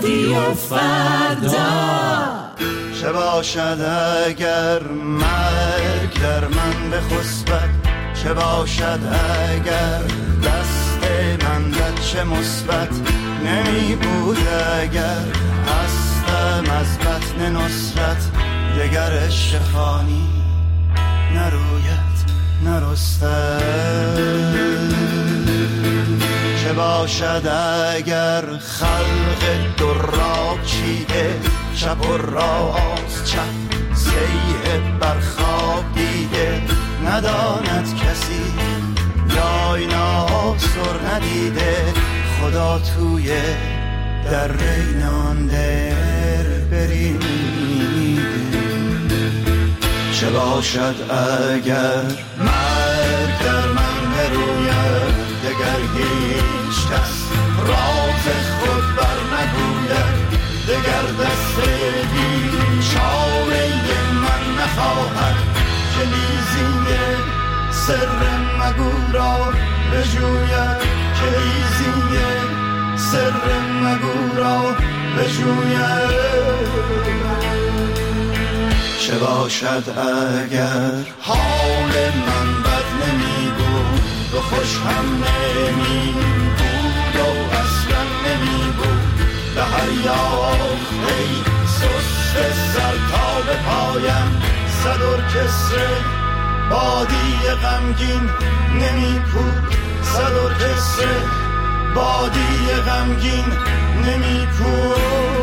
رادیو فردا. چه باشد اگر مرگ در من بخسبد، چه باشد اگر دست من بچه مثبت نمی بود، اگر هستم از بطن نصرت دگر عشق خانی نروید نرستد. چه باشد اگر خلق دراب چیده، چپ و راست چپ سیه برخواب دیده، نداند کسی یا اینا سر ندیده، خدا توی در رینان در بریده. چه باشد اگر مرگ در من بروید، دگر هیچ کس راز خود بر نگوید، دگر دست بیچاره من نخواهد که لیزینگ سر مگو را بجوید، که لیزینگ سر مگو را بجوید. چه باشد اگر حال من بد نمی بود و خوش هم نمی بود و اصلا نمی بود، به هر یافته سست سر تا به پایم صد ارکستر بادی غمگین نمی بود، صد ارکستر بادی غمگین نمی بود.